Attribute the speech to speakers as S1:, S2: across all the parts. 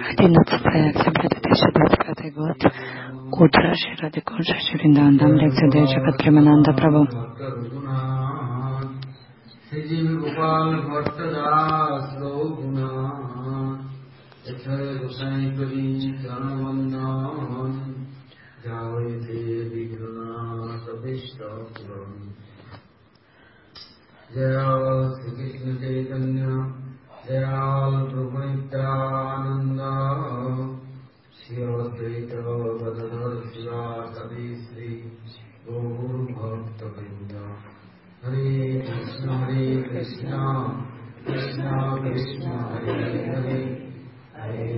S1: 11 октября 2025 год. Утро. Шри Радикунша, Шри Вриндаван, лекция Дев Джагат Премананда Прабху. Jaya Sri Krishna Chaitanya, Jaya Prabhu Nityananda, Shri Advaita Gadadhar Shivasadi Sri Gaur Bhakta Vrinda. Hare Krishna, Krishna Krishna, Hare Hare, Hare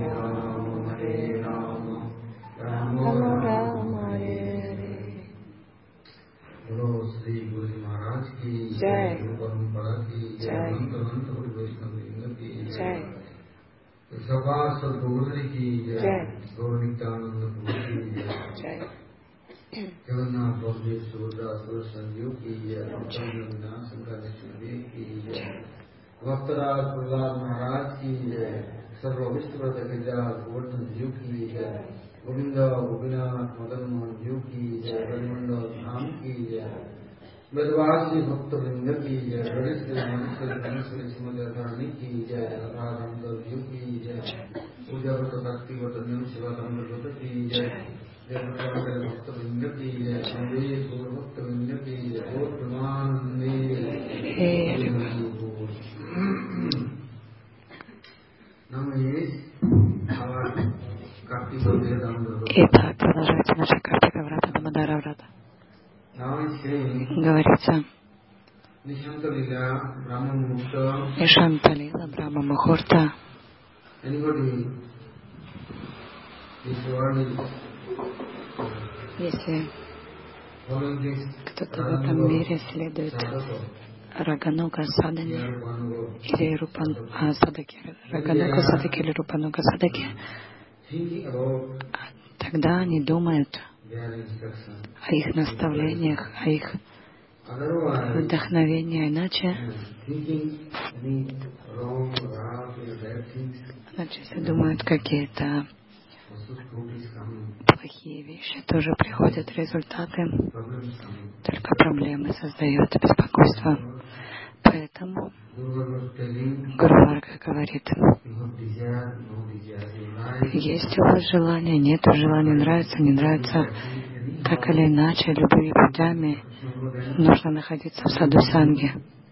S1: Rama, Rama Rama, Hare Hare. Hello, Sri Guru Maharaj ki Jai, Parampara ki Jai, Ananta Vaishnav ki Jai, Sabha Sadguru ki Jai, Gaur Nityananda Prabhu ki Jai, Jagannath Baladev Subhadra Sanjeev ki Jai, Ramchandra Sankarashwari ki Jai, Bhaktaraj Prahlad Maharaj ki Jai, Sarva Vishwata Gajal Govardhan Ji ki Jai, Govinda Gopinath Madan Mohan Ji ki Jai, Harimandal Dham ki Jai, Vedvasi Bhakta Vrinda ki Jai, Varishtha Manaswari Srimati Radharani ki Jai, Radha Ramdal Ji ki Jai, Pujavata Bhakti Vatanyam Shivatam Vata ki Jai, Jai Bhakta Vrinda ki Jai, Ambe Gaur Bhakta Vrinda ki Jai, Gaur Pramanande. Now is our Итак, продолжается наша Картика Врата, Дамодара Врата. Говорится, Нишанта Лила, Брахма Мухурта. Если кто-то в этом мире следует Рагануга Садане или Рупан Садаки, Рагануга Садаки или Рупануга Садаки, тогда они думают о их наставлениях, о их вдохновении, иначе если думают какие-то плохие вещи, тоже приходят результаты, только проблемы создают, беспокойство. Поэтому Гуру Варга говорит, есть у вас желание, нет желания, нравится, не нравится, так или иначе, любыми путями нужно находиться в саду Санги.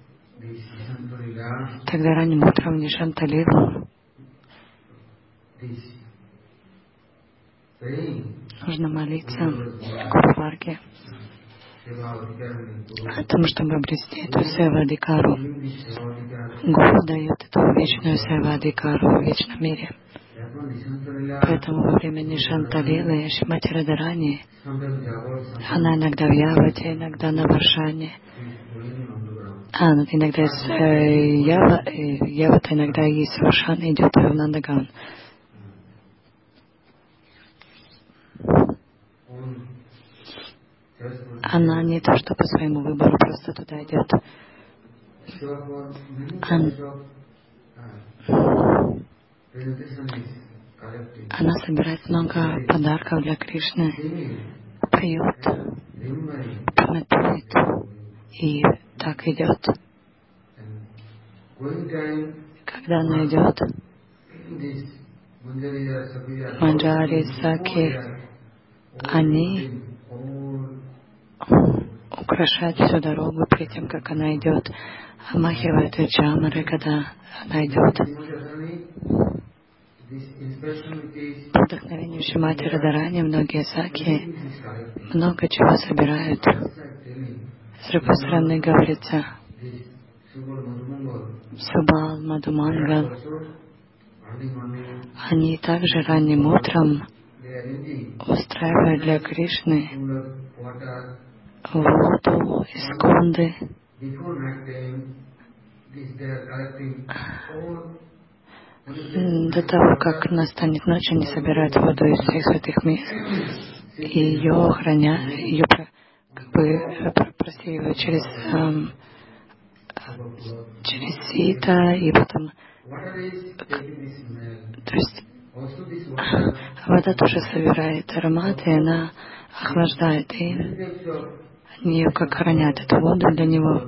S1: Тогда ранним утром в Нишанта Лилу нужно молиться Гуру Варге о том, чтобы обрести эту севадикару. Гуру дает эту вечную севадикару в вечном мире. Поэтому во время Нишанта Лилы Шримати Радхарани, она иногда в Явате, иногда на Варшане, иногда из Явата, иногда из Варшаны идет в Нандаган. Она не то, что по своему выбору просто туда идет. Она собирает много подарков для Кришны, поет, памятует и так идет. Когда она идет, Манджари, Саки, они украшают всю дорогу перед тем, как она идет, омахивают джамары, когда она идет. По вдохновению Шримати Радхарани многие саки много чего собирают. С другой стороны говорится, Субал, Мадхумангал, они также ранним утром устраивают для Кришны воду из Кунды. До того, как настанет ночь, они собирают воду из всех святых мест и ее хранят, ее просеивают через сито, и потом, то есть
S2: Вода тоже собирает аромат, и она охлаждает, и они ее как хранят, эту воду для него.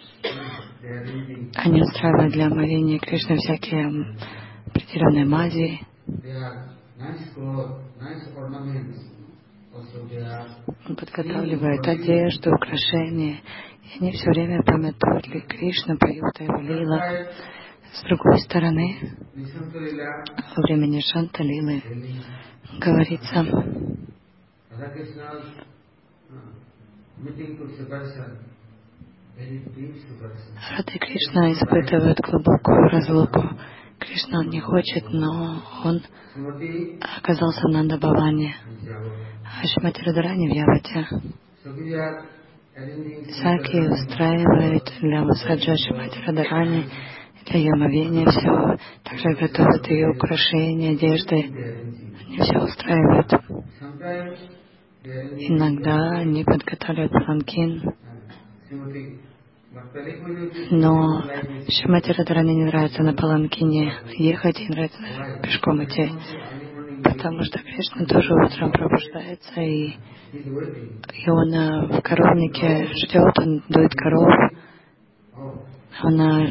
S2: Они устраивают для омовения Кришны всякие определенные мази. Он подготавливает одежду, украшения. И они все время памятуют ли Кришну, поют о его лилах. С другой стороны, во времени Шанта-лилы говорится, Радха Кришна испытывает глубокую разлуку. Кришна он не хочет, но он оказался в Нанда-бхаване, а Шримати Радхарани в Явате. Саки устраивает для Васаджа Шримати Радхарани, для ее омовения все. Также готовят ее украшения, одежды. Они все устраивают. Иногда они подготавливают паланкин. Но Шримати Радхарани не нравится на паланкине ехать, и нравится пешком идти. Потому что Кришна тоже утром пробуждается, и он в коровнике ждет, он дует коров. Она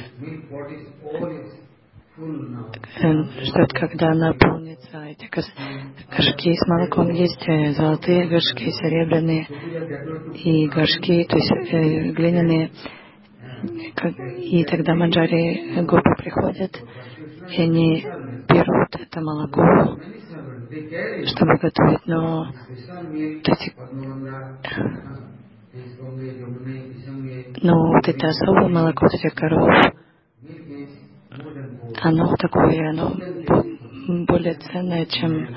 S2: ждет, когда наполнится. Эти горшки с молоком есть золотые горшки, серебряные и горшки, то есть глиняные. И тогда манджари гопи приходят, и они берут это молоко, чтобы готовить, но вот это особое молоко этих коров, оно такое, оно более ценное, чем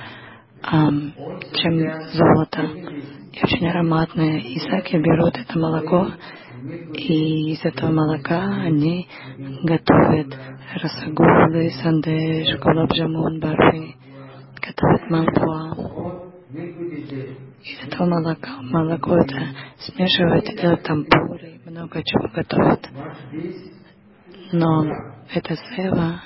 S2: золото, и очень ароматное. И саки берут это молоко, и из этого молока они готовят расагулы, сандеш, гулаб-джамун, барфи, готовят малпуа. Из этого молоко это смешивают, делают там пури, много чего готовят. Но это сева,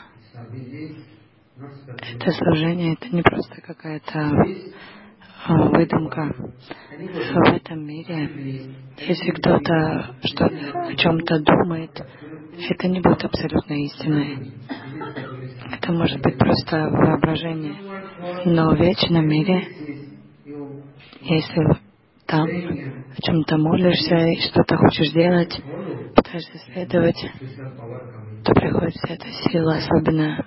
S2: это служение, это не просто какая-то выдумка. В этом мире, если кто-то о чем-то думает, это не будет абсолютной истиной. Это может быть просто воображение. Но в вечном мире, если там о чем-то молишься и что-то хочешь делать, пытаешься следовать, то приходит вся эта сила особенная.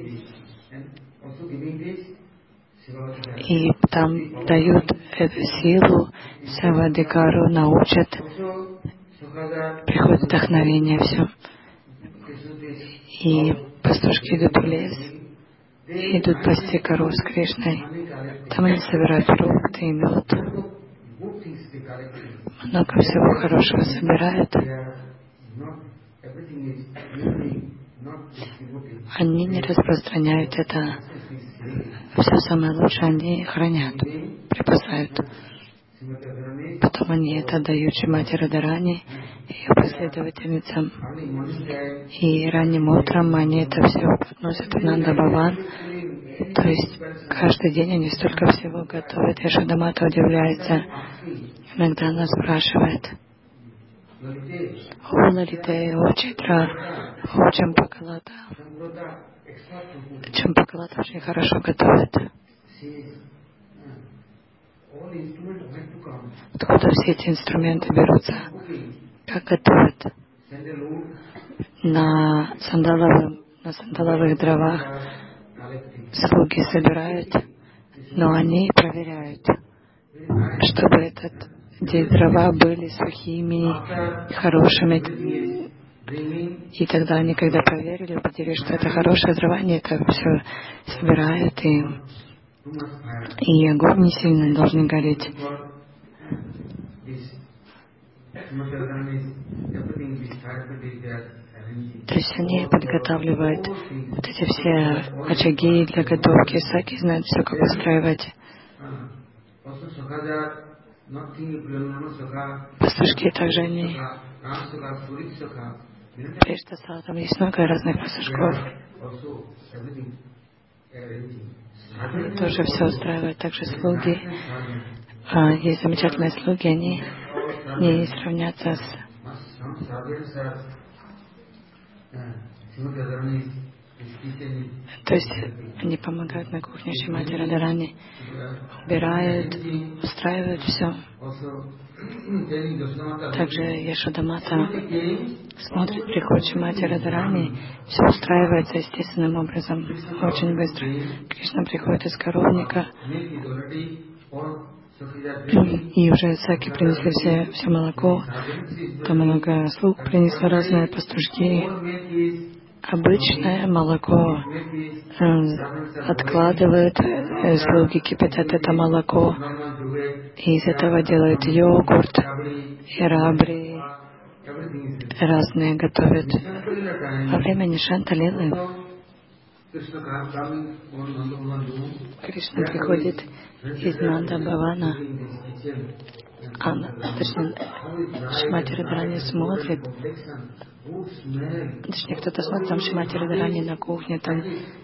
S2: И там дают эту силу, савадикару, научат, приходит вдохновение, все. И пастушки идут в лес, идут пасти коров с Кришной. Там они собирают фрукты и мед. Много всего хорошего собирают. Они не распространяют это. Все самое лучшее они хранят, припасают. Потом они это дают Шримати Радхарани и ее последовательницам. И ранним утром они это все относят в Нанда-бхаван. То есть каждый день они столько всего готовят. Яшода Мата удивляется. Иногда она спрашивает: «О Лалите, о Читра, о Чампакалата». Чампакалата очень хорошо готовит. Откуда все эти инструменты берутся? Как готовят? На сандаловых дровах слуги собирают, но они проверяют, чтобы эти дрова были сухими, хорошими. И тогда они, когда проверили, убедились, что это хорошие дрова, они это все собирают, и огонь не сильно должен гореть. То есть они подготавливают вот эти все очаги для готовки. Саки знают все, как устраивать. Пастушки также они. Там есть много разных пастушков. они тоже все устраивают. Также слуги, есть замечательные слуги, они не сравнятся с... То есть они помогают на кухне Шримати Радхарани, убирают, устраивают все. Также Яшодамата смотрит, приходит Шримати Радхарани, все устраивается естественным образом, очень быстро. Кришна приходит из коровника, и уже саки принесли все молоко, там много слуг принесли разные пастушки. Обычное молоко откладывают, слуги кипятят это молоко, и из этого делают йогурт, и рабри, разные готовят. Во время Нишанта Лилы Кришна приходит из Нанда Бхавана, точнее, Шримати Радхарани смотрит, точнее, кто-то смотрит, там Шримати Радхарани на кухне, там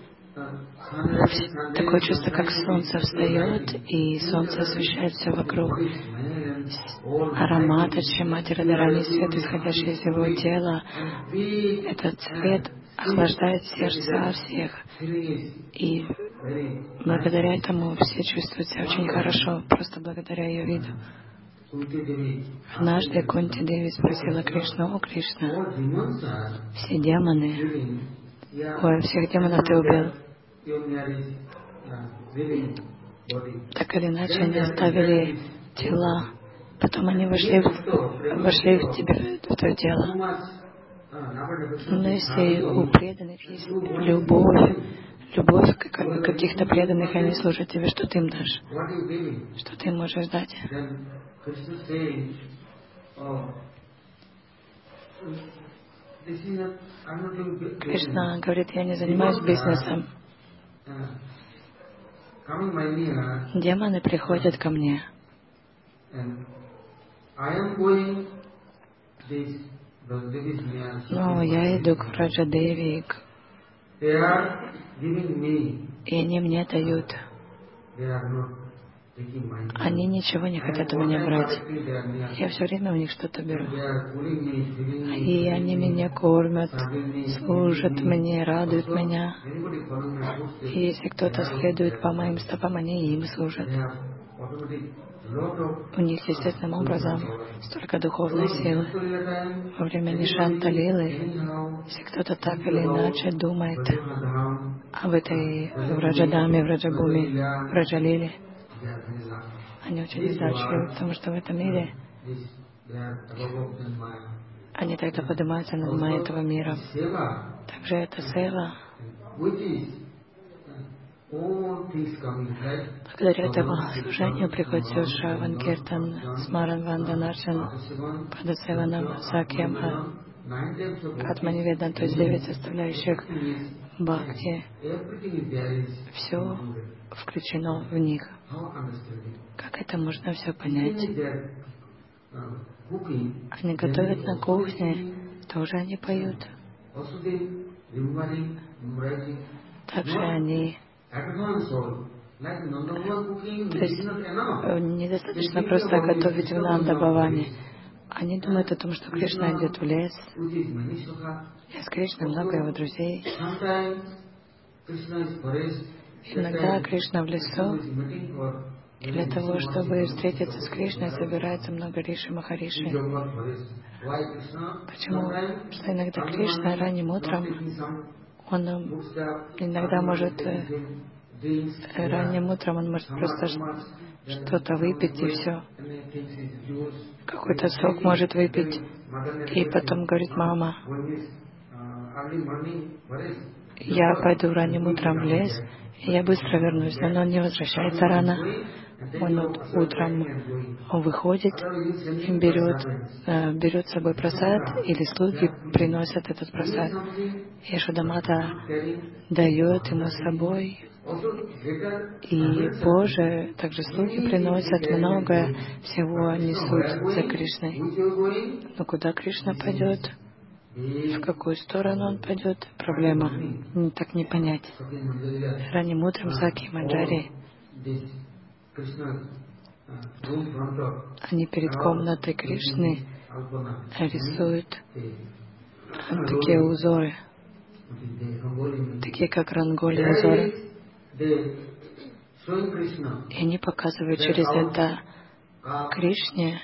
S2: такое чувство, как солнце встает, и солнце освещает все вокруг. Аромат от Шримати Радхарани, свет, исходящий из его тела, этот цвет охлаждает сердца всех. И благодаря этому все чувствуют себя очень хорошо, просто благодаря ее виду. Однажды Кунти Деви спросила Кришну: «О, Кришна, все демоны, всех демонов ты убил. Так или иначе, они оставили тела, потом они вошли в тебя, в твое тело. Но если у преданных есть любовь каких-то преданных, они служат тебе, что ты им дашь? Что ты им можешь дать?» Кришна говорит: «Я не занимаюсь бизнесом. Демоны приходят ко мне. Но я иду к Раджадеви, и они мне дают. Они ничего не хотят у меня брать. Я все время у них что-то беру. И они меня кормят, служат мне, радуют меня. И если кто-то следует по моим стопам, они им служат. У них естественным образом столько духовной силы. Во время Нишанта Лилы, если кто-то так или иначе думает об этой Враджадаме, Враджабуми, Враджалиле, они очень незадачливы, потому что в этом мире они тогда поднимаются над майей этого мира. Также это сева. Благодаря этому служению приходит все Шраван, Киртан, Смаран, Вандан, Арчан, Падасеванам, Сакьям, Атманиведан, то есть 9 составляющих бхакти. Все включено в них. Как это можно все понять? Они готовят на кухне, тоже они поют. Также они... То есть недостаточно просто готовить в Нанда Бхаване. Они думают о том, что Кришна идет в лес. И с Кришной много его друзей. Иногда Кришна в лесу. И для того, чтобы встретиться с Кришной, собирается много риши Махариши. Почему? Потому что иногда Кришна ранним утром, он иногда может просто что-то выпить и все. Какой-то сок может выпить. И потом говорит: «Мама, я пойду ранним утром в лес, и я быстро вернусь». Но он не возвращается рано. Он утром выходит и берет с собой прасад, или слуги приносят этот прасад. Яшодамата дает ему с собой. И позже также слуги приносят много всего, несут за Кришной. Но куда Кришна пойдет, В какую сторону он пойдет, проблема. Так не понять. Ранним утром Саки и Манджари, они перед комнатой Кришны рисуют такие узоры, такие как ранголи узоры. И они показывают через это Кришне.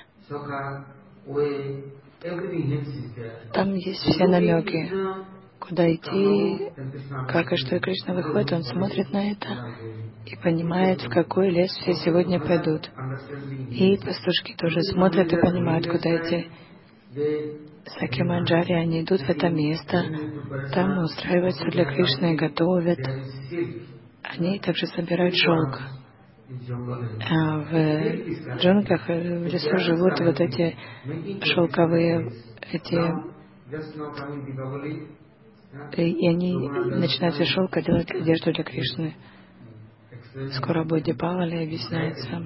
S2: Там есть все намеки, куда идти, как и что. И Кришна выходит, он смотрит на это и понимает, в какой лес все сегодня пойдут. И пастушки тоже смотрят и понимают, куда идти. Саки Манджари, они идут в это место, там устраивают все для Кришны и готовят. Они также собирают шелк. А в джунглях, в лесу живут вот эти шелковые, и они начинают из шелка делать одежду для Кришны. Скоро будет Дипавали, объясняется,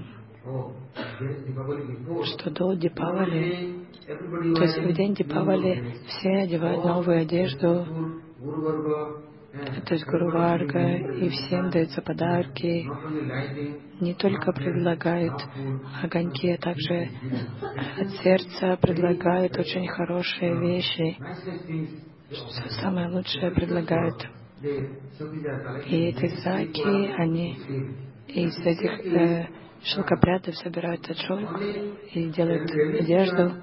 S2: что до Дипавали, то есть в день Дипавали все одевают новую одежду, то есть Гуру Варга, и всем даются подарки. Не только предлагают огоньки, а также от сердца предлагают очень хорошие вещи. Все самое лучшее предлагают. И эти саки, они из этих шелкопрядов собирают этот шелк и делают одежду.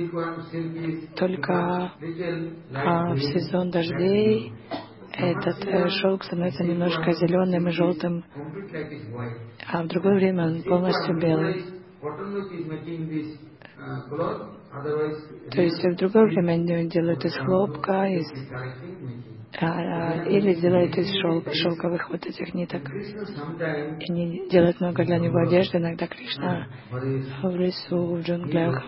S2: Только в сезон дождей этот шелк становится немножко зеленым и желтым, а в другое время он полностью белый. То есть в другое время они делают из хлопка, или делают из шелковых вот этих ниток. И они делают много для него одежды. Иногда Кришна в лесу, в джунглях.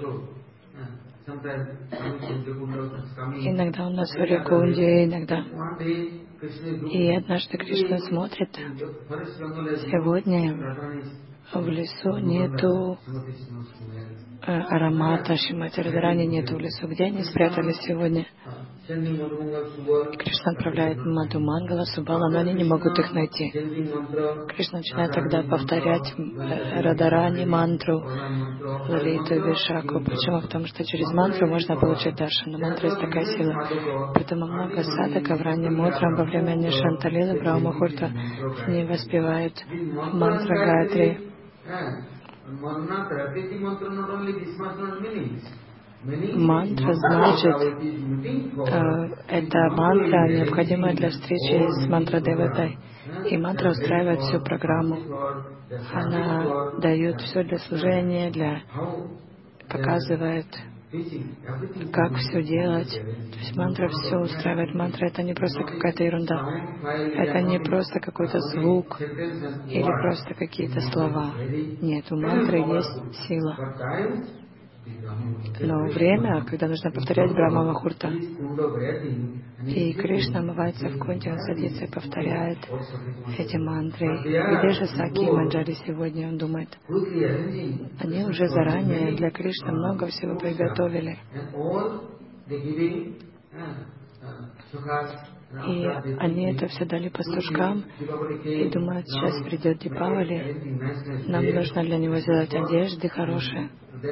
S2: Иногда он на Сурьякунде, иногда. И однажды Кришна смотрит, сегодня в лесу нету аромата Шримати Радхарани, нету в лесу. Где они спрятались сегодня? И Кришна отправляет Мадху Мангала, Субала, но они не могут их найти. Кришна начинает тогда повторять Радхарани мантру, Лалиту и Вишаку. Почему? Потому что через мантру можно получить даршану. Мантра есть такая сила. Поэтому много садхаков ранним утром во время Нишанталилы, Брахма-мухурта, они воспевают мантру Гайатри. Мантра значит, это мантра, необходимая для встречи с мантра-деватой. И мантра устраивает всю программу. Она дает все для служения, показывает, как все делать. То есть мантра все устраивает. Мантра — это не просто какая-то ерунда. Это не просто какой-то звук или просто какие-то слова. Нет, у мантры есть сила. Но время, когда нужно повторять Брахма-мухурта, и Кришна омывается в кунде, он садится и повторяет эти мантры. Где же Саки и Манджари сегодня, он думает? Они уже заранее для Кришны много всего приготовили. И они это все дали пастушкам и думают, сейчас придет Дипавали, нам нужно для него сделать одежды хорошие.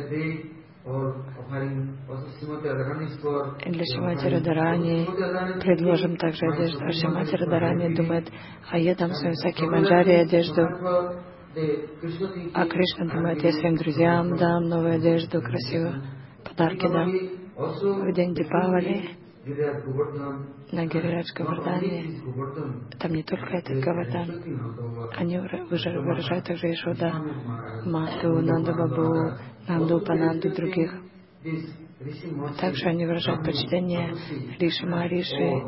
S2: И для Шримати Радхарани предложим также одежду. А Шримати Радхарани думает, а я дам своим Саки Манджари одежду. А Кришна думает, я своим друзьям дам новую одежду, красивую, подарки дам. В день Дипавали на Гирирадж Говардхане, там не только этот Говардхан, они выражают также Ешода, Мату, Нанду Бабу, Нанду Пананду и других. Также они выражают почтение Риши Махариши.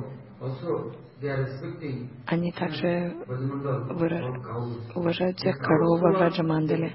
S2: Они также уважают всех коров в Враджамандале.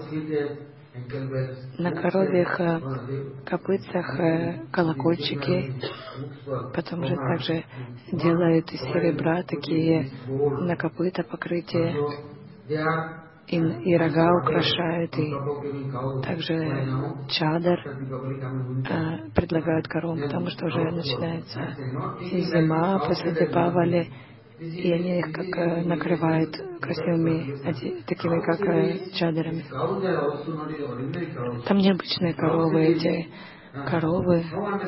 S2: На коровьих копытцах колокольчики, потом же также делают из серебра такие на копыта покрытия. и рога украшают, и также чадар предлагают коровам, потому что уже начинается зима после Дипавали, и они их как накрывают красивыми, такими как чадарами. Там необычные коровы, эти коровы.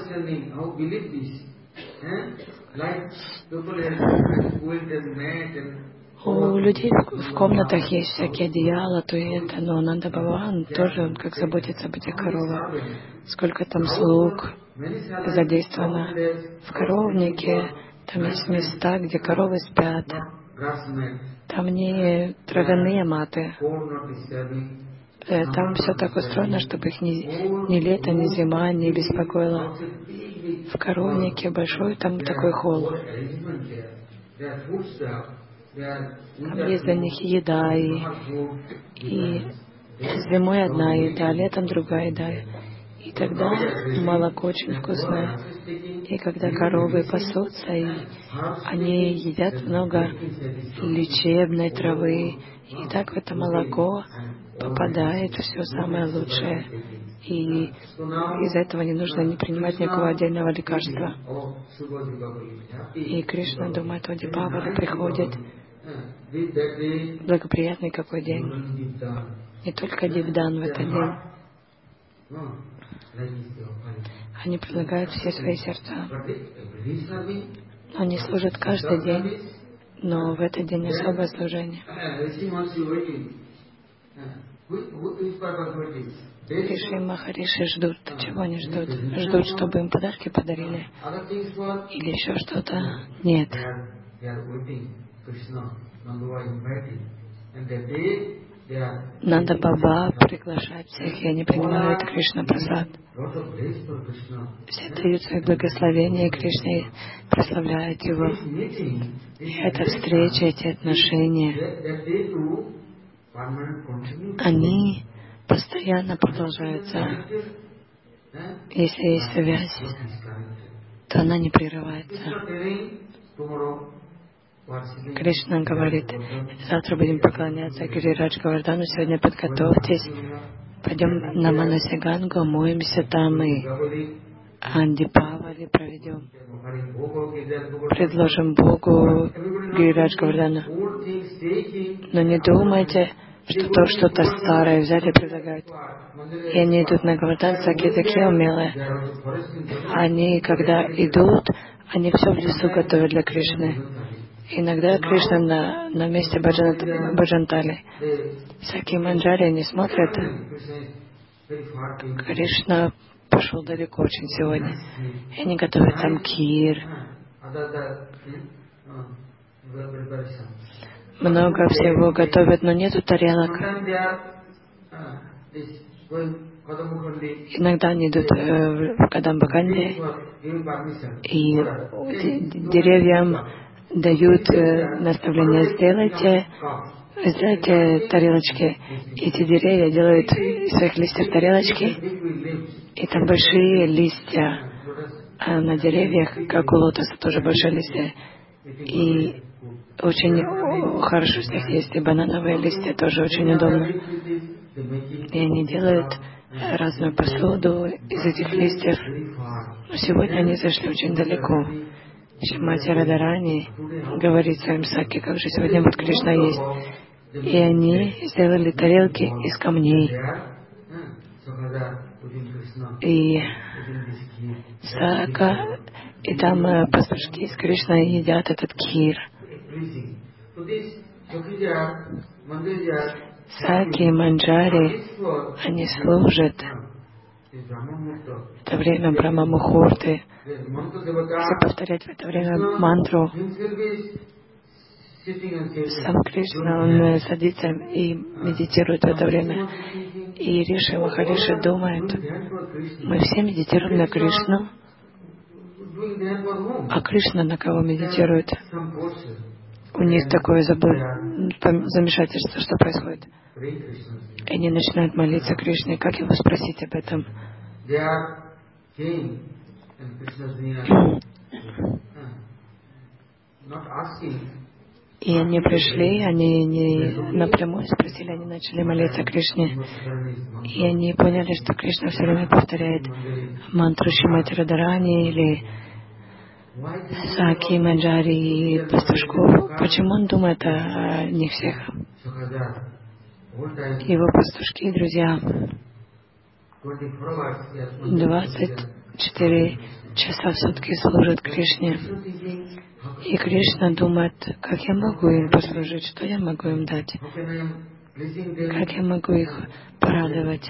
S2: У людей в комнатах есть всякие одеяла, то и это, но Нанда Бхагаван тоже, он как заботится об этих коровах. Сколько там слуг задействовано в коровнике, там есть места, где коровы спят. Там не травяные маты. Там все так устроено, чтобы их ни лето, ни зима не беспокоило. В коровнике большой там такой холл. Там есть для них еда, и зимой одна еда, летом другая еда. И тогда молоко очень вкусное. И когда коровы пасутся, и они едят много лечебной травы, и так в это молоко попадает все самое лучшее. И из-за этого не нужно не принимать никакого отдельного лекарства. И Кришна думает, о Дипавали приходит, благоприятный какой день. Не только Дивдан в этот день. Они предлагают все свои сердца. Они служат каждый день, но в этот день особое служение. Риши и Махариши ждут. Чего они ждут? Ждут, чтобы им подарки подарили? Или еще что-то? Нет. Нанда Баба приглашает всех, и они принимают Кришна Прасад. Все дают свои благословения Кришне, прославляют Его. И эта встреча, эти отношения, они постоянно продолжаются. Если есть связь, то она не прерывается. Кришна говорит, завтра будем поклоняться Гирирадж Говардхану, сегодня подготовьтесь, пойдем на Манаси Гангу, омоемся там и Дипавали проведем. Предложим Богу Гирирадж Говардхану. Но не думайте, что то что-то старое взяли и предлагают. И они идут на Говардхан, такие умелые. Они, когда идут, они все в лесу готовят для Кришны. Иногда Кришна на месте Баджантали. Всякие манджари, они смотрят. Кришна пошел далеко очень сегодня. И они готовят там кир. Много всего готовят, но нету тарелок. Иногда они идут в Кадамбаканде, и деревьям дают наставления: сделайте тарелочки. Эти деревья делают из своих листьев тарелочки, и там большие листья. А на деревьях, как у лотоса, тоже большие листья. И очень хорошо с них есть. И банановые листья тоже очень удобно. И они делают разную посуду из этих листьев. Но сегодня они зашли очень далеко. Шримати Радарани говорит своим саки, как же сегодня вот Кришна есть. И они сделали тарелки из камней. И сака, и там пастушки с Кришной едят этот кир. Саки и манджари, они служат. Это время Брахма-мухурты. Если повторять в это время мантру, сам Кришна, он садится и медитирует в это время. И Риши и Махариши думают, мы все медитируем на Кришну, а Кришна на кого медитирует? У них такое замешательство, что происходит. И они начинают молиться Кришне. Как его спросить об этом? И они пришли, они не напрямую спросили, они начали молиться Кришне. И они поняли, что Кришна все время повторяет мантру Шримати Радхарани или Саки, Манджари и пастушков. Почему он думает о них всех? Его пастушки, друзья, 24 часа в сутки служат Кришне. И Кришна думает, как я могу им послужить, что я могу им дать, как я могу их порадовать.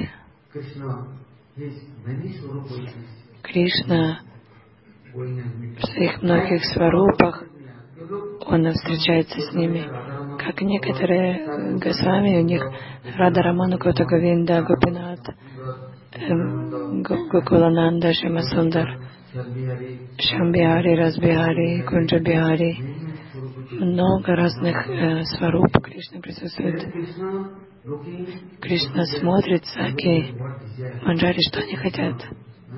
S2: Кришна в своих многих сварупах, он встречается с ними. Как некоторые Госвами, у них Рада Раману Кота Говинда, Гопинат, Гокулананда, Шимасундар, Шамбихари, Разбихари, Кунджабихари. Много разных сваруп Кришны присутствует. Кришна смотрит Саки, Манджари, что они хотят.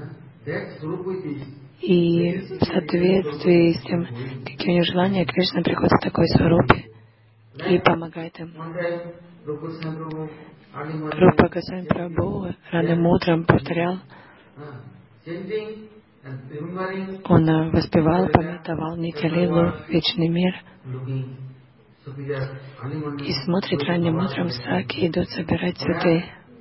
S2: И в соответствии с тем, какие у них желания, Кришна приходит в такой сварупе и помогает им. Рупа Госвами Прабху ранним утром повторял, он воспевал, пометовал Нитья-лилу, вечный мир. И смотрит ранним утром, Саки идут собирать цветы.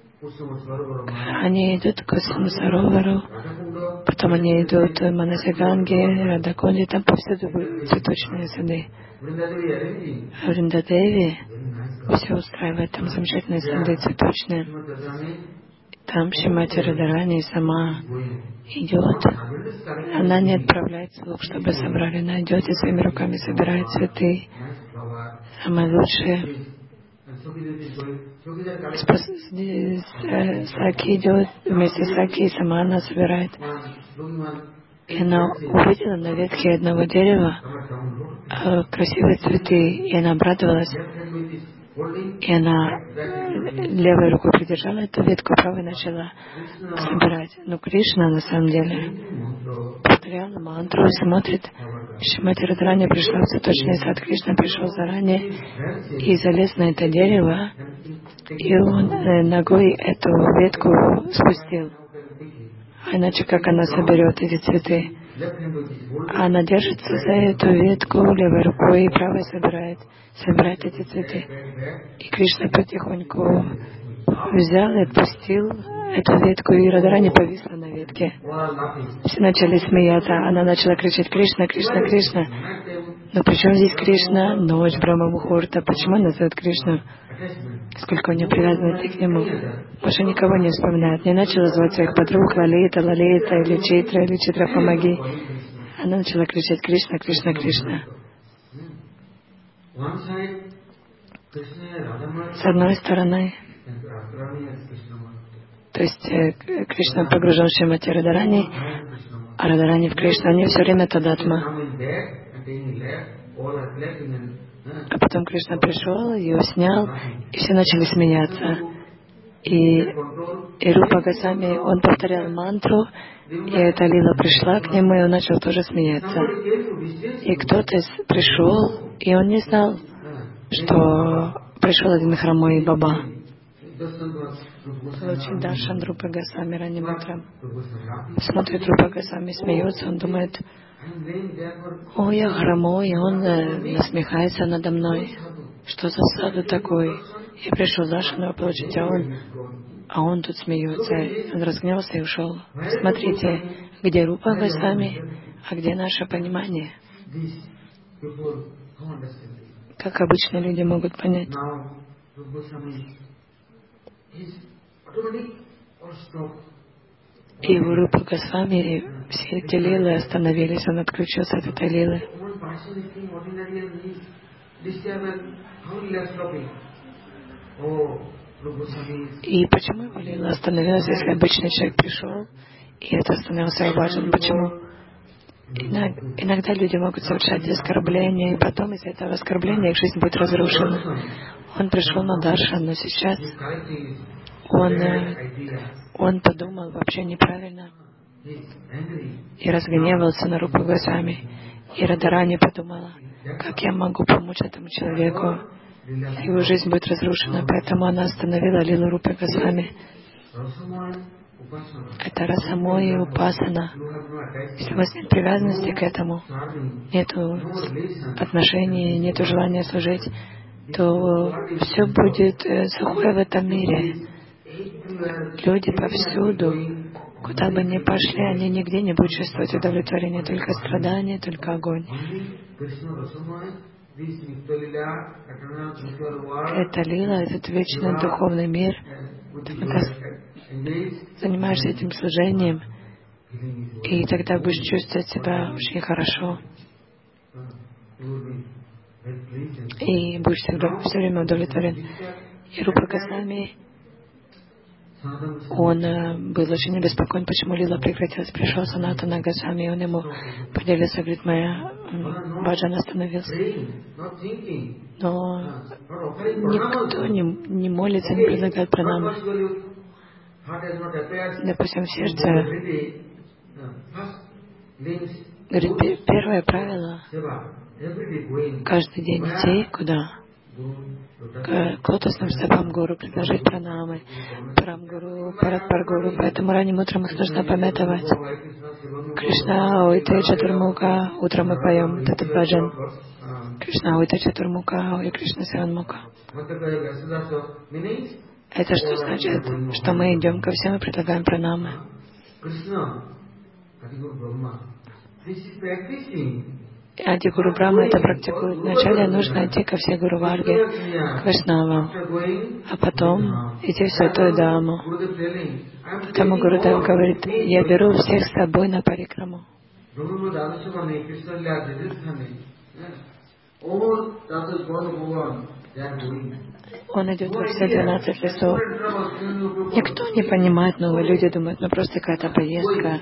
S2: Они идут к Кусуму Саровару, потом они идут в Манасиганге, Радакунде, там повсюду цветочные сады. А в Вриндадеве все устраивает, там замечательные сады цветочные. Там Шримати Радхарани сама идет. Она не отправляет слуг, чтобы собрали. Она идет и своими руками собирает цветы. Самые лучшие. Саки идет, вместе с Саки сама она собирает. И она увидела на ветке одного дерева красивые цветы, и она обрадовалась. И она левой рукой придержала эту ветку, правой начала собирать. Но Кришна на самом деле повторяла мантру и смотрит. Шримати Радхарани пришла в цветочный сад, Кришна пришел заранее и залез на это дерево, и он ногой эту ветку спустил. А иначе как она соберет эти цветы? Она держится за эту ветку левой рукой и правой собирает эти цветы. И Кришна потихоньку взял и отпустил эту ветку, и Радхарани повисла на ветке. Все начали смеяться. Она начала кричать: Кришна, Кришна, Кришна. Но при чем здесь Кришна? Ночь, Брахма Мухурта. Почему она зовет Кришну? Сколько у нее привязанности к нему. Больше никого не вспоминает. Не начала звать своих подруг Лалита, Лалита, или Читра, помоги. Она начала кричать: Кришна, Кришна, Кришна. С одной стороны, то есть Кришна погружен в Шримати Радхарани, а Радхарани в Кришну, они все время Тадатма. А потом Кришна пришел, ее снял, и все начали смеяться. И Рупа Госвами, он повторял мантру, и эта лила пришла к нему, и он начал тоже смеяться. И кто-то пришел, и он не знал, что пришел один хромой баба. Получить даршан Рупа Госвами ранним утром. Смотрит, Рупа Госвами смеется, он думает: о, я хромой, и он насмехается надо мной. Что за саду такой? Я пришел даршан получить, а он тут смеется. Он разгневался и ушел. Смотрите, где Рупа Госвами, а где наше понимание. Как обычно люди могут понять. И у Рупа Госвами все эти лилы остановились, он отключился от этой лилы. И почему его лила остановилась, если обычный человек пришел, и это становился важен? Почему? Иногда люди могут совершать оскорбления, и потом из-за этого оскорбления их жизнь будет разрушена. Он пришел на даршан, но сейчас он подумал вообще неправильно и разгневался на Рупу Госвами. И Радхарани подумала, как я могу помочь этому человеку, его жизнь будет разрушена, поэтому она остановила лилу Рупы Госвами. Это расамоя упасана. Если у вас нет привязанности к этому, нет отношений, нет желания служить, то все будет сухое в этом мире. Люди повсюду, куда бы ни пошли, они нигде не будут чувствовать удовлетворение, только страдания, только огонь. Это лила, этот вечный духовный мир. Ты занимаешься этим служением, и тогда будешь чувствовать себя очень хорошо. И будешь всегда все время удовлетворен. И Рупа Госвами, он был очень обеспокоен, почему лила прекратилась. Пришел Санатана Госвами, и он ему поделился, говорит, моя баджан остановился. Но никто не молится, не предлагает пранаму. Допустим, в сердце, говорит, первое правило — каждый день идти куда? К лотосным стопам Гуру, предложить пранамы, Парамгуру, Паратпаргуру. Поэтому ранним утром их нужно пометовать. Кришна Уйте Чатурмука, утром мы поем этот баджан. Кришна Уйте Чатурмука, Ой Кришна Севанмука. Это что значит? Что мы идем ко всем и предлагаем пранамы. Ади Гуру Брахма это практикует. Вначале нужно идти ко всей Гуру Варге, к Вайшнавам, а потом идти в Святую Даму. Потому Гурудев говорит, я беру всех с собой на парикраму. Он идет во все 12 лесов. Никто не понимает, но люди думают, ну просто какая-то поездка.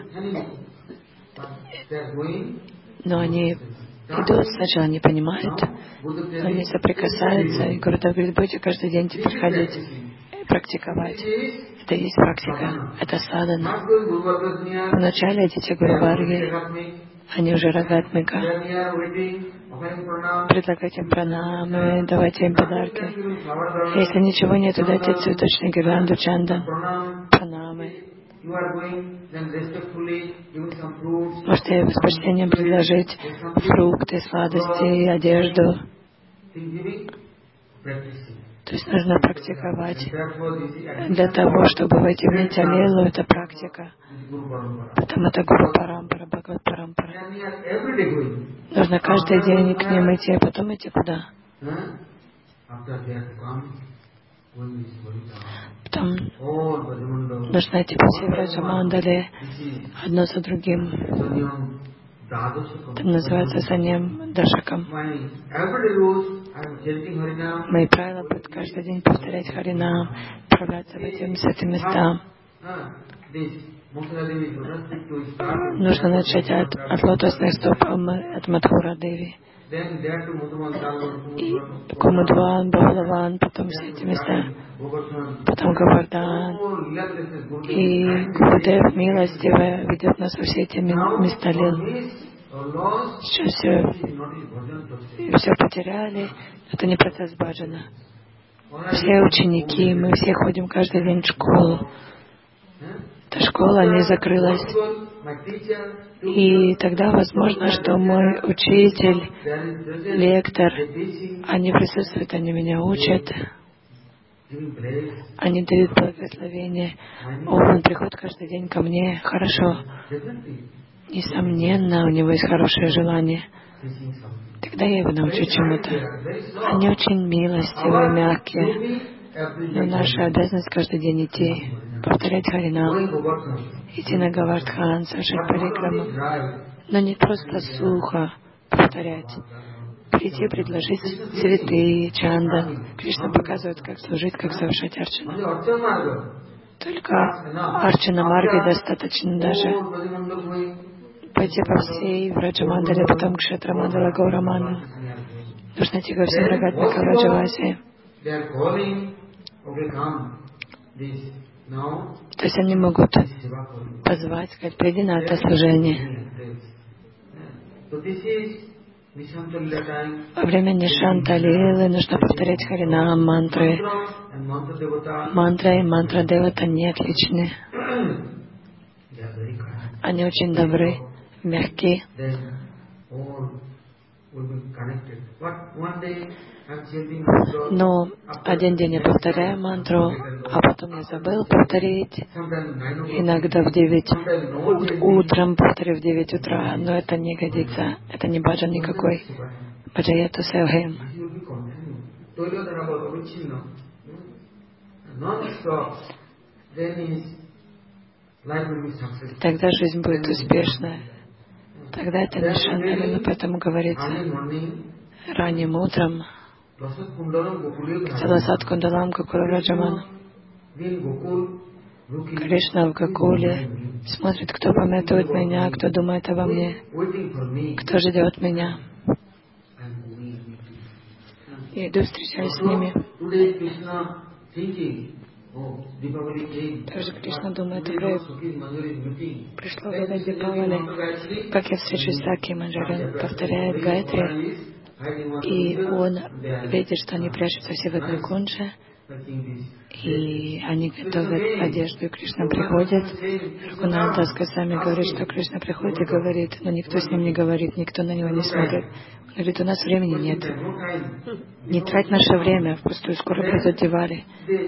S2: Но они идут, сначала не понимают, но они соприкасаются. И Гурудев говорит, будете каждый день теперь ходить и практиковать. Это и есть практика, это садхана. Вначале идите к Гуру Варге, они уже рагатмика. Предлагайте им пранамы, давайте им подарки. Если ничего нету, дайте цветочный гирлянду чандан, пранамы. Можете с почтением предложить фрукты, сладости, одежду. То есть нужно практиковать. Для того, чтобы войти в Нитя-лилу, это практика. Потом это Гуру Парампара, Бхагават Парампара. Нужно каждый день к ним идти, а потом идти куда? Потом нужно идти по всей Враджамандале, одно за другим. Там называется Саньям Дашакам. Мои правила будут каждый день повторять Харинам, отправляться в эти святые места. Нужно начать от лотосных стоп, от Мадхура Деви. И Кумудван, Бхавлаван, потом все эти места, потом Гавардан. И Гурудев милостиво ведет нас во все эти места лил. Сейчас все потеряли. Это не процесс баджана. Все ученики, мы все ходим каждый день в школу. Эта школа не закрылась. И тогда возможно, что мой учитель, лектор, они присутствуют, они меня учат, они дают благословение. Он приходит каждый день ко мне. Хорошо. Несомненно, у него есть хорошее желание. Тогда я его научу чему-то. Они очень милостивые, мягкие. Но наша обязанность каждый день идти, повторять Харинам, идти на Гавардхан, совершать парикраму. Но не просто сухо повторять. Прийти, предложить цветы, чандан. Кришна показывает, как служить, как совершать арчану. Только арчана марги достаточно даже. Пойти по всей Враджамандале, потом к Кшетрамандала, Гаурамандалу. Нужно идти ко всем рагатмикам Враджаваси. То есть они могут позвать, сказать, приди на это служение. Во время Нишанта Лилы нужно повторять Харинам, мантры. Мантра и мантра Девата не отличны. Они очень добры, мягкие. Но один день я повторяю мантру, а потом я забыл повторить. Иногда в 9 утром повторю в 9 утра, но это не годится. Это не баджан никакой. Баджаяту севхем. Тогда жизнь будет успешная. Тогда это Нишанталила, поэтому говорится ранним утром Саласат Кундалам Гокула Раджаман. Кришна в Гокуле смотрит, кто памятует меня, кто думает обо мне, кто ждет меня. Я иду, встречаюсь с ними. Также Кришна думает, пришло время Дипавали, как я встречусь с Саки Манджари, повторяет Гайатри, и он видит, что они прячутся все в одной кунже, и они готовят одежду, и Кришна приходит. Рагунат Дас Госвами говорит, что Кришна приходит и говорит, но никто с ним не говорит, никто на него не смотрит. Он говорит, у нас времени нет. Не трать наше время впустую, скоро придет Дивали.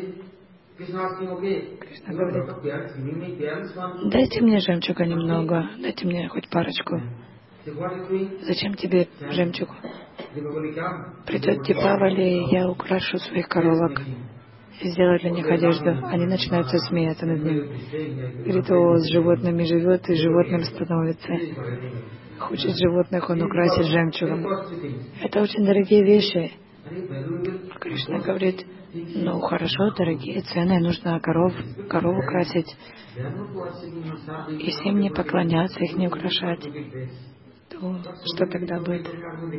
S2: Кришна говорит, дайте мне жемчуга немного, дайте мне хоть парочку. Зачем тебе жемчуг? Придет Дипавали, я украшу своих коровок и сделаю для них одежду. Они начинают смеяться над ним. Говорит, о, с животными живет и животным становится. Хочет животных он украсит жемчугом. Это очень дорогие вещи. Кришна говорит, ну хорошо, дорогие, ценные, нужно корову красить. Если им не поклоняться, их не украшать, то что тогда будет?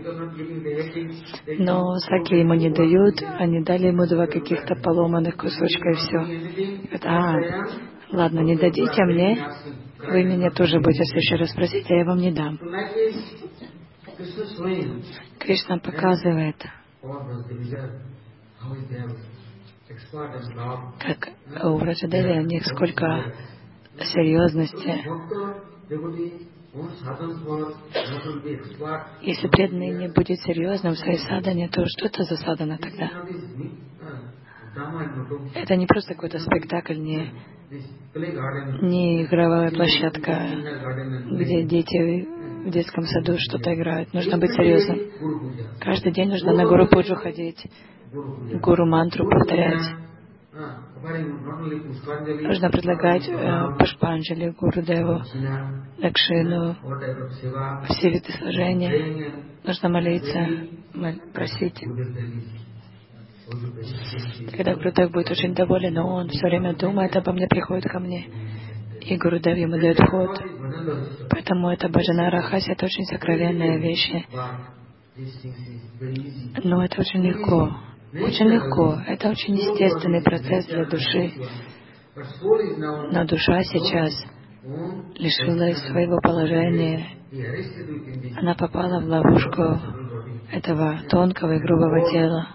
S2: Но саки ему не дают, они дали ему 2 каких-то поломанных кусочка и все. Говорит, ладно, не дадите мне, вы меня тоже будете в следующий раз просить, а я вам не дам. Кришна показывает, как у Враджадеви, у них сколько серьезности. Если преданный не будет серьезным в своей садхане, то что это за садхана тогда? Это не просто какой-то спектакль, не игровая площадка, где дети в детском саду что-то играют. Нужно быть серьезным. Каждый день нужно на Гуру Пуджу ходить, Гуру мантру повторять. Нужно предлагать Пушпанджали, Гурудеву, Дакшину, все виды служения. Нужно молиться, просить. Когда Гурудев будет очень доволен, но он все время думает обо мне, приходит ко мне. И Гурудев ему дает ход. Поэтому это Баджана Рахаси, это очень сокровенные вещи. Но это очень легко. Очень легко. Это очень естественный процесс для души. Но душа сейчас лишилась своего положения. Она попала в ловушку этого тонкого и грубого тела.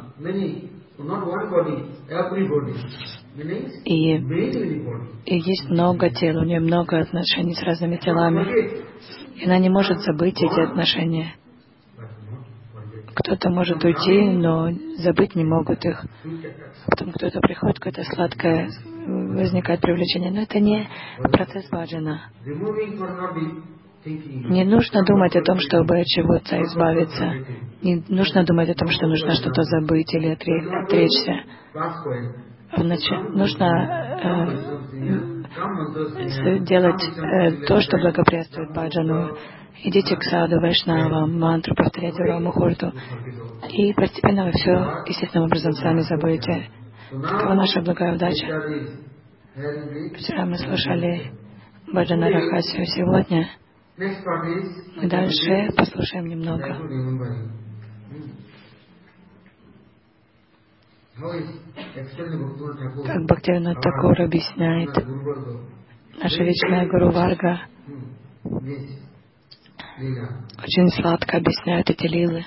S2: И есть много тел, у нее много отношений с разными телами. И она не может забыть эти отношения. Кто-то может уйти, но забыть не могут их. Потом кто-то приходит, какое-то сладкое, возникает привлечение. Но это не процесс баджана. Не нужно думать о том, чтобы от чего-то избавиться. Не нужно думать о том, что нужно что-то забыть или отречься. Нужно делать то, что благоприятствует баджану. Идите к саду, вайшнавам, мантру повторяйте Рамухурту. И постепенно вы все естественным образом сами забудете. Такова наша благая удача. Вчера мы слушали Баджана Рахасию, сегодня мы дальше послушаем немного. Как Бхактивинода Такур объясняет, наша вечная Гуру Варга очень сладко объясняют эти лилы.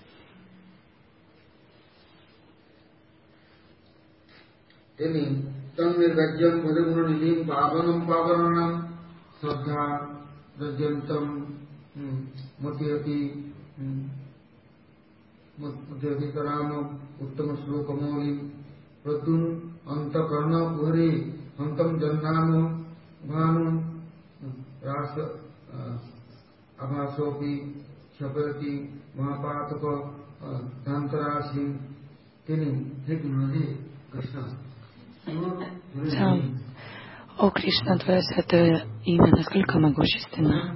S2: О Кришна, Твое святое имя насколько могущественно.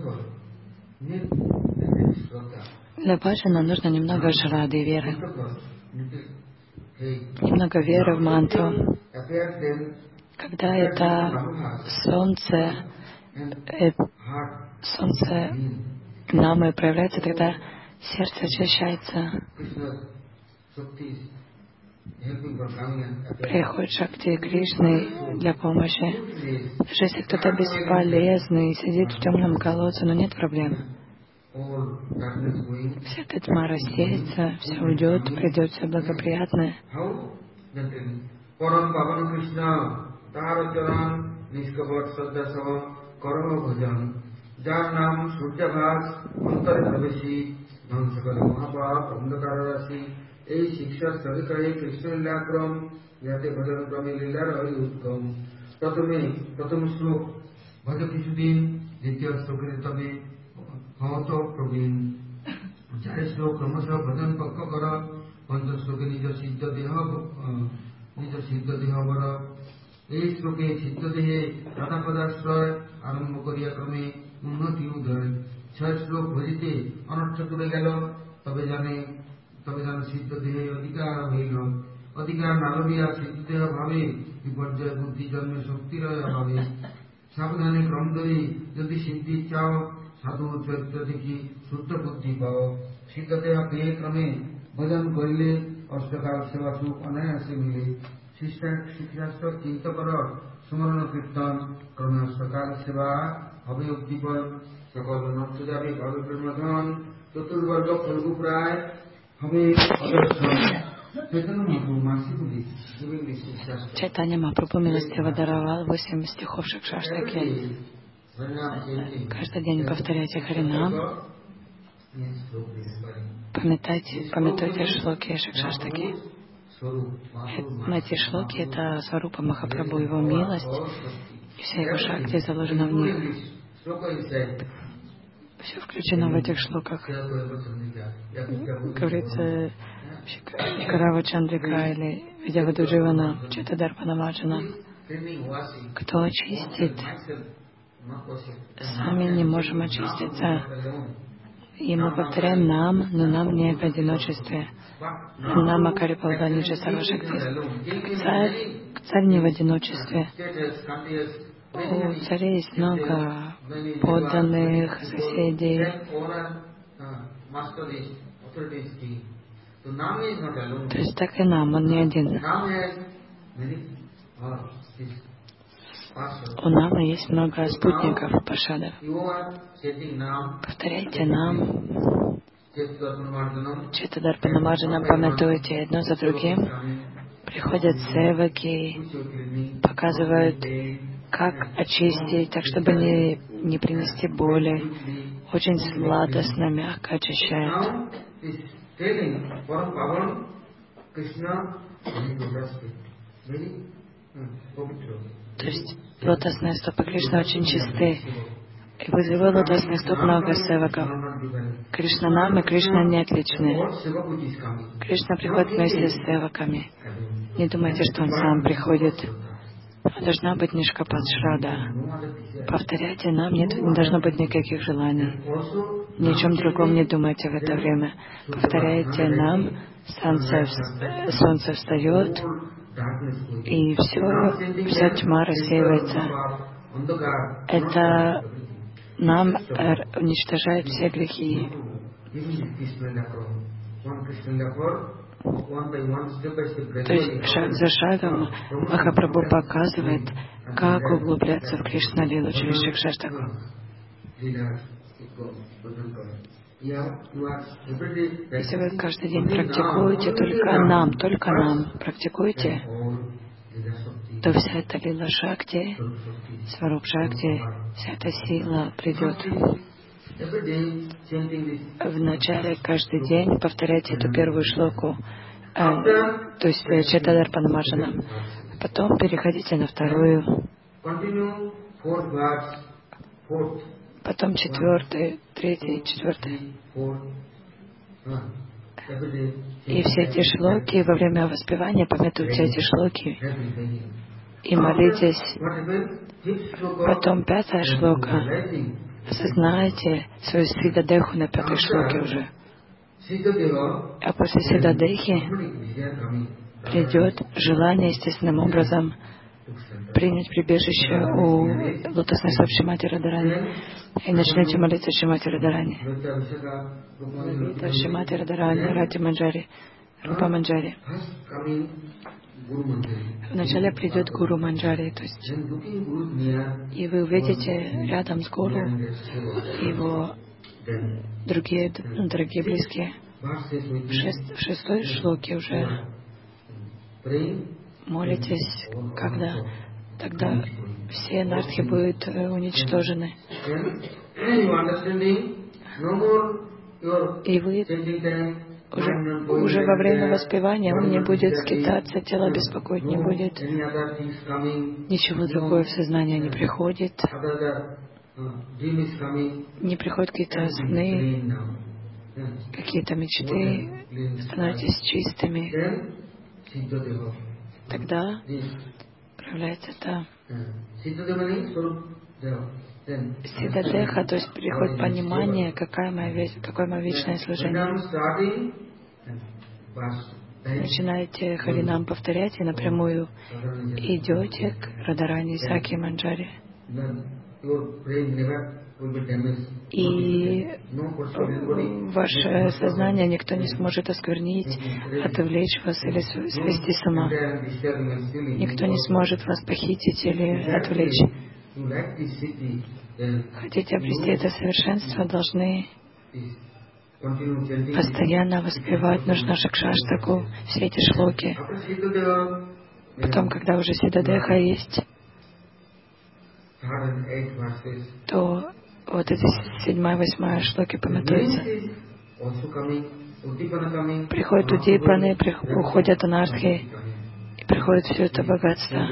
S2: Для баджана нужно немного шрады и веры. Немного веры в мантру. Когда это солнце намы проявляется, тогда сердце очищается. Приходит шакти Кришны для помощи. Даже если кто-то бесполезный, сидит в темном колодце, но нет проблем. Вся эта тьма рассеется, все уйдет, придет все благоприятное. Чайтанья Махапрабху милостиво даровал 8 стихов Шакшаштаки. Каждый день повторяйте Харинам, памятуйте шлоки Шакшаштаки. Эти шлоки — это Сварупа Махапрабху, его милость, и вся его шакти заложена в них. Все включено в этих шлоках. Говорится, Карава Чандрика или Видяваду Дживана, Читадарпана Маджана. Кто очистит? Сами не можем очиститься. И мы повторяем нам, но нам не в одиночестве. Нам Акарипалданича Сарвашакти. Царь не в одиночестве. У царя есть много подданных, соседей. То есть так и нам, он не один. У Намы есть много спутников, пашадов. Повторяйте нам. Читадарпана Маджана, памятуйте одно за другим. Приходят севаки, показывают, как очистить, так чтобы не принести боли. Очень сладостно, мягко очищают. То есть лотосные стопы Кришны очень чисты. И возле его лотосных стоп много севаков. Кришна нам и Кришна не отличны. Кришна приходит вместе с севаками. Не думайте, что он сам приходит. Должна быть Нишкапат Шрада. Повторяйте нам, не должно быть никаких желаний. Ни о чем другом не думайте в это время. Повторяйте нам, солнце встает, и вся тьма рассеивается. Это нам уничтожает все грехи. То есть шаг за шагом Махапрабху показывает, как углубляться в Кришна-лилу через Шакшаштаку. Если вы каждый день практикуете только нам практикуете, то вся эта лила шакти, сваруп шакти, вся эта сила придет. Вначале каждый день повторяйте эту первую шлоку, то есть Чайтадарпана Марджана. Потом переходите на вторую. Потом четвертый, третий, четвертый. И все эти шлоки во время воспевания памятуйте эти шлоки и молитесь. Потом пятая шлока. Осознайте свою сидадеху на пятой шлоке уже. А после сидадехи придет желание естественным образом принять прибежище у лотосной стоп Шримати Радхарани и начнете молиться Шримати Радхарани. Шримати Радхарани, Рати Манджари, Рупа Манджари. Вначале придет Гуру Манджари, то есть, и вы увидите рядом с Гуру его другие дорогие близкие. В шестой шлоке уже молитесь, когда тогда все нартхи будут уничтожены. И вы уже во время воспевания ум не будет скитаться, тело беспокоить не будет, ничего другое в сознание не приходит, не приходят какие-то сны, какие-то мечты, становитесь чистыми. Тогда проявляется это сидадеха, то есть приходит понимание, какое мое вечное служение. Начинаете Харинам повторять и напрямую идете к Радхарани Саки Манджари. И ваше сознание никто не сможет осквернить, отвлечь вас или свести с ума. Никто не сможет вас похитить или отвлечь. Хотите обрести это совершенство, должны постоянно воспевать, нужно Шакшаштаку, все эти шлоки. Потом, когда уже Сидадеха есть, то вот эти 7-8 шлоки памятуются. Приходят удипаны, уходят анархи, и приходит все это богатство.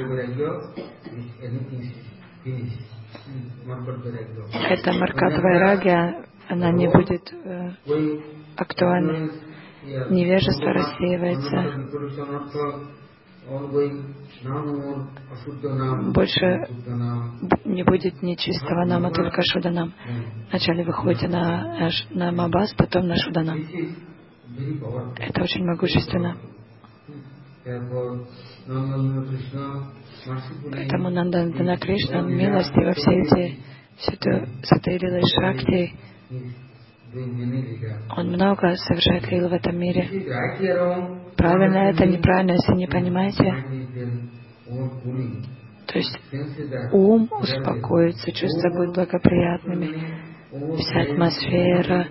S2: Эта маркат вайрагия, она не будет актуальна. Невежество рассеивается. Больше не будет нечистого нама, только шуданам. Вначале вы ходите на Мабас, потом на шуданам. Это очень могущественно. Поэтому Нандана Кришна, милости во все этой лилой шакти, он много совершает лил в этом мире. Правильно это, неправильно, если не понимаете. То есть ум успокоится, чувства будут благоприятными, вся атмосфера,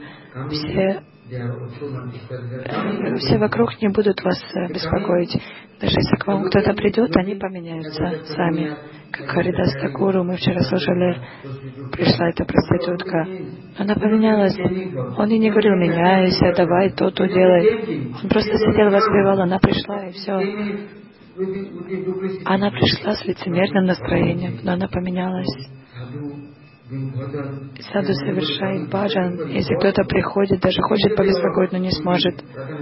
S2: все вокруг не будут вас беспокоить. Даже если к вам кто-то придет, они поменяются сами. Как Харидас Такуру, мы вчера слушали, пришла эта проститутка. Она поменялась. Он и не говорил, меняйся, давай то-то делай. Он просто сидел, воспевал, она пришла и все. Она пришла с лицемерным настроением, но она поменялась. Саду совершает баджан. Если кто-то приходит, даже хочет побеспокоить, но не сможет.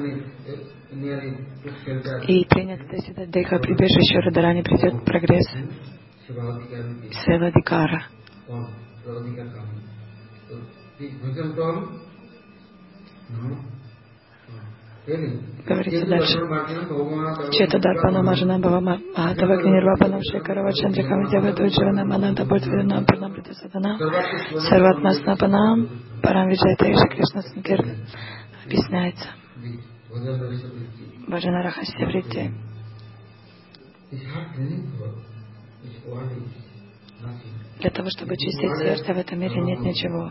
S2: И принят Сидадеха, прибежище Радхарани, придет прогресс. Севадикара. Говорится дальше. Чайтадарпана Марджана Бхавама Махатава Гнирвапанам Шекарава Чандрикам Деваду Дживанам Ананда Бодхвинам Пранамрита Саданам Сарватмаснапанам Парам Виджайта Иши Кришна Санкир. Объясняется. Баджана Рахасия Вритти. Для того, чтобы чистить сердце, в этом мире нет ничего.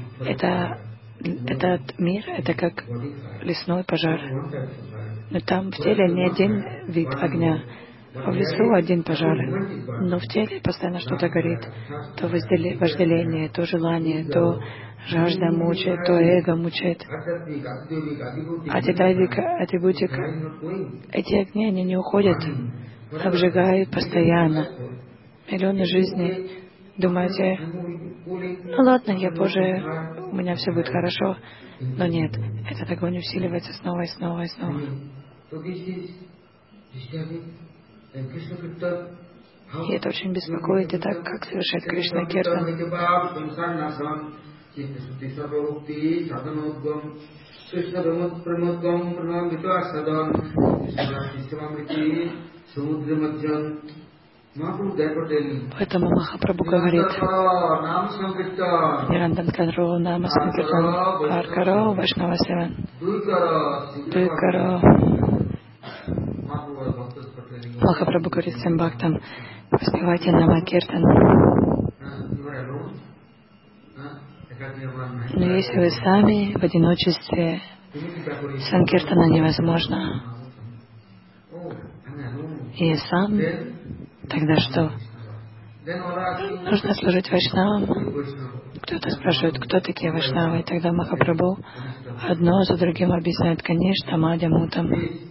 S2: Этот мир — это как лесной пожар. Но там в теле не один вид огня, а в лесу один пожар. Но в теле постоянно что-то горит. То вожделение, то желание, то жажда мучает, то эго мучает. Атидайвика, атибутик, эти огни, они не уходят, обжигают постоянно. Миллионы жизней. Думаете, ну ладно, я позже, у меня все будет хорошо. Но нет, этот огонь усиливается снова и снова и снова. И это очень беспокоит. И так, как совершает Кришна Киртан. Поэтому Махапрабху говорит: Нирандан Каро, Нама Санкиртан, Паркаро, Вайшнава Севан, Дуйкаро. Махапрабху говорит всем бхактам: воспевайте Нама Киртан. Но если вы сами в одиночестве, Санкиртана невозможно. И сам, тогда что? Нужно служить вайшнавам. Кто-то спрашивает, кто такие вайшнавы, и тогда Махапрабху одно за другим объясняет: Каништа, Мадья, Мутам,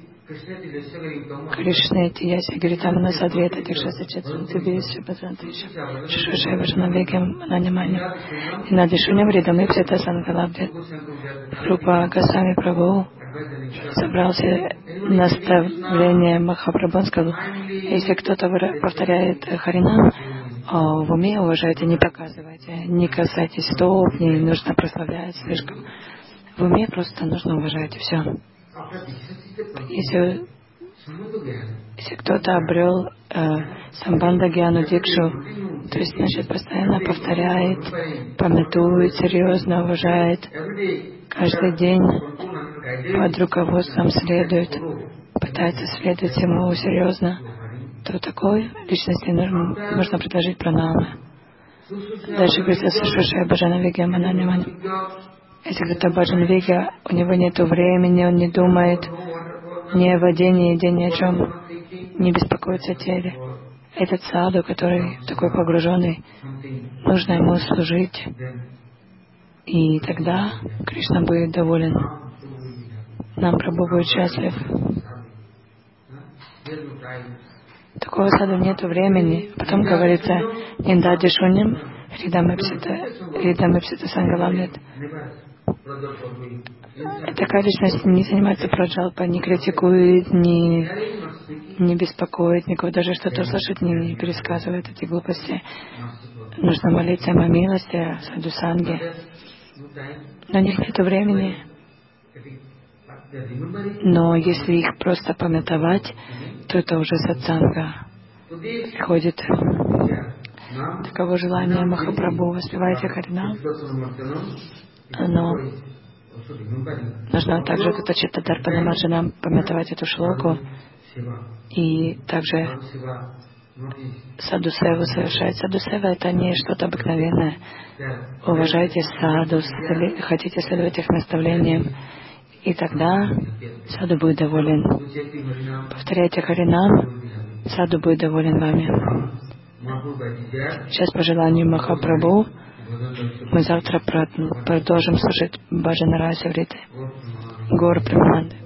S2: Кришна, Тияси, Гритамана, Садрета, Тикшаса, Чатсунти, Бисю, Патантыша, Шишуша, Вашанавекем, Нанимани, и Надишуням, Ридамы, Псета, Санкалабдет. Рупа Госвами Прабху собрался наставление Махапрабху. Он сказал: если кто-то повторяет Харинам, в уме уважайте, не показывайте, не касайтесь стоп, не нужно прославлять слишком. В уме просто нужно уважать, и все. Если кто-то обрел самбанда гьяну дикшу, то есть, значит, постоянно повторяет, памятует, серьезно уважает, каждый день под руководством следует, пытается следовать ему серьезно, то такой личности нужно предложить пранамы. Дальше говорится: Сушушая Баджана Вигья Мананимани. Если кто-то Баджан Вигья, у него нет времени, он не думает ни о воде, ни о еде, ни о чем, не беспокоится о теле. Этот саду, который такой погруженный, нужно ему служить, и тогда Кришна будет доволен. Нам Прабху будет счастлив. Такого саду нет времени. Потом говорится: Индади Шуням, Ридамепсита Сангаламнет. Такая личность не занимается праджалпой, не критикует, не беспокоит никого, даже что-то слышит, не пересказывает эти глупости. Нужно молиться о милости, о садхусанге. Но у них нет времени. Но если их просто памятовать, то это уже сатсанга приходит. Таково желание Махапрабху: воспевайте Харинам. Но нужно также Татачита Дарпанамаджанам памятовать эту шлоку и также саду-севу совершать. Саду-сева — это не что-то обыкновенное. Уважайте саду, хотите следовать их наставлениям, и тогда саду будет доволен. Повторяйте Харинам, саду будет доволен вами. Сейчас по желанию Махапрабху мы завтра продолжим слушать Баджан Раса Вриты. Гор Премананды.